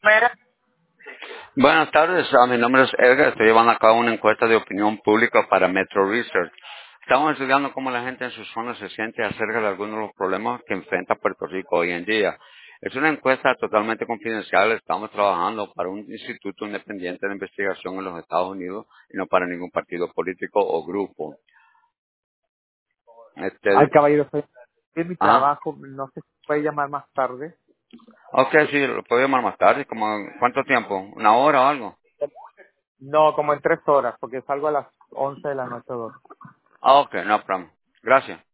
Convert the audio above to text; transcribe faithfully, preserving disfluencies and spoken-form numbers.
Buenas tardes, ah, mi nombre es Edgar, estoy llevando a cabo una encuesta de opinión pública para Metro Research. Estamos estudiando cómo la gente en sus zonas se siente acerca de algunos de los problemas que enfrenta Puerto Rico hoy en día. Es una encuesta totalmente confidencial, estamos trabajando para un instituto independiente de investigación en los Estados Unidos y no para ningún partido político o grupo. Ay, Este, caballero, estoy en mi ajá. trabajo, no sé si puede llamar más tarde. Ok, sí, lo puedo llamar más tarde, como ¿cuánto tiempo? ¿Una hora o algo? No, como en tres horas, porque salgo a las once de la noche o dos. Ah, ok, no problem. Gracias.